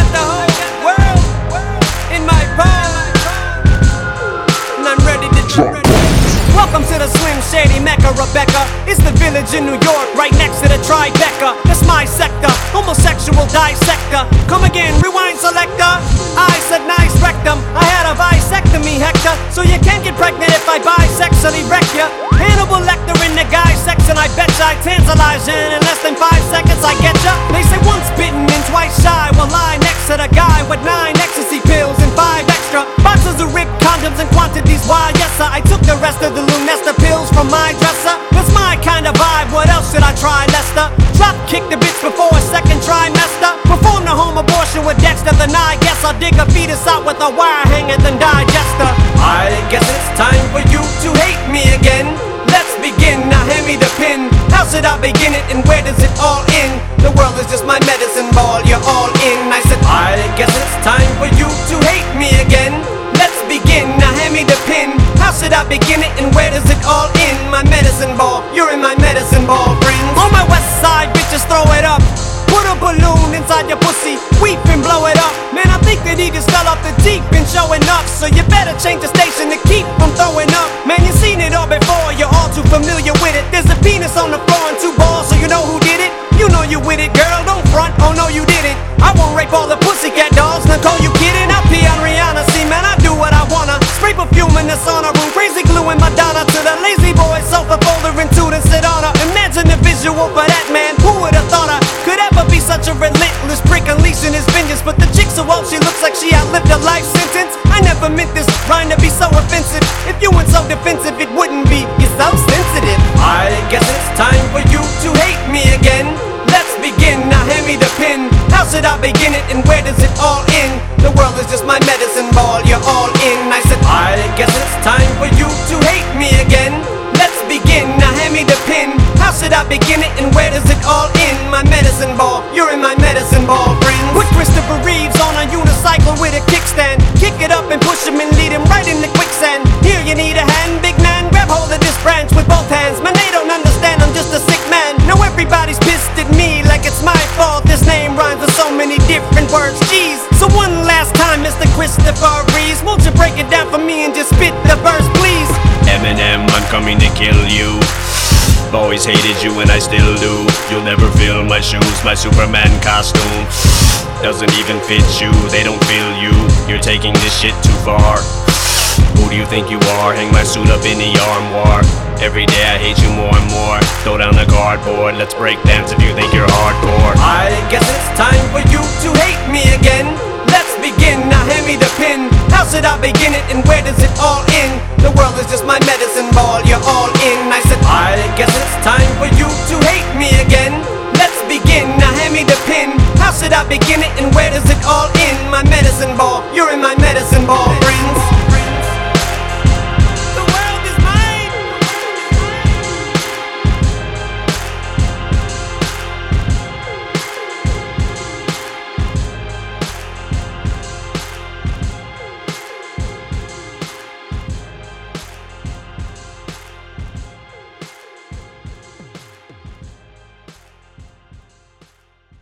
the whole world in my palm, and I'm ready to drop. Welcome to the Slim Shady Mecca, Rebecca. It's the village in New York, right next to the Tribeca. That's my sector, homosexual dissector. Come again, rewind selector. I said nice rectum, I had a bisectomy, Hector. So you can't get pregnant if I bisexually wreck ya. Hannibal Lecter in the guy section, I betcha I tantalize you. In less than 5 seconds I get ya. They say once bitten and twice shy. Well, lie next to the guy with 9 ecstasy pills and 5 extra boxes of ripped condoms and quantities. Why, yes sir, I took the rest of the Lunesta pills from my dresser. That's my kind of vibe, what else should I try, Lester? Drop kick the bitch before a second trimester. Perform the home abortion with Dexter, then I guess I'll dig a fetus out with a wire hanger, then digester. I guess it's time for you to hate me again. Let's begin, now hand me the pin. How should I begin it and where does it all end? The world is just my medicine ball, you're all in. I said, I guess it's time for you to hate me again. Let's begin, now hand me the pin. How should I begin it and where does it all end? My medicine ball, you're in my medicine ball, friends. On my west side, bitches throw it up. Put a balloon inside your pussy, weep and blow it up. Man, I think that he just fell off the deep and showing up. So you better change the station to keep from throwing up. Man, you seen it all before, you're all too familiar with it. There's a penis on the floor and 2 balls, so you know who did it. You know you with it, girl, don't front, oh no you didn't. I won't rape all the pussycat dolls, Nicole, you kidding? I pee on Rihanna, see man, I do what I wanna. Spray perfume in the sauna room, crazy glue in Madonna. To the lazy boy sofa folder and two to sit on her. Imagine the visual for that man, who would've thought her could ever be such a relentless prick unleashing his vengeance. But the chick so old, she looks like she outlived a life sentence. I never meant this rhyme to be so offensive. If you weren't so defensive, it wouldn't be. You're so sensitive. I guess it's time for you to hate me again. Let's begin, now hand me the pin. How should I begin it and where does it all end? The world is just my medicine ball, you're all in. I said, I guess it's time for you to hate me again. Let's begin, now hand me the pin. How should I begin it and where does it all end? My medicine ball, you're in my medicine ball, friends. With Christopher Reeves on a unicycle with a kickstand. Kick it up and push him and lead him right in the quicksand. Here you need a hand, big man, grab hold of this branch with both hands. Man, they don't understand, I'm just a sick man. Now everybody's pissed at me like it's my fault. This name rhymes with so many different words, jeez. So one last time, Mr. Christopher Reeves, won't you break it down for me and just spit the verse, please? Eminem, I'm coming to kill you. Always hated you and I still do. You'll never fill my shoes, my Superman costume doesn't even fit you, they don't feel you. You're taking this shit too far. Who do you think you are? Hang my suit up in the armoire. Every day I hate you more and more. Throw down the cardboard, let's break dance if you think you're hardcore. I guess it's time for you to hate me again. Let's begin, now hand me the pin. How should I begin it and where does it all end? The world is just my medicine ball, you're all in. I said, I guess it's time for you to hate me again. Let's begin, now hand me the pin. How should I begin it and where does it all end? My medicine ball, you're in my medicine ball, friends.